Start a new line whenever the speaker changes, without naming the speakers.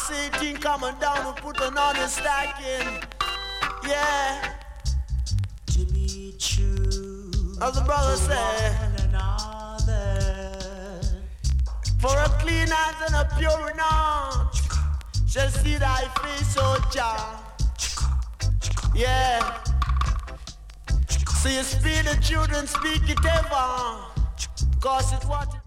say thing coming down and put an honest stacking. Yeah. To be true. As the brother said. For a clean hands and a pure heart shall see thy face, O Jah. Yeah. So you speak the children, speak it ever. Cause it's what it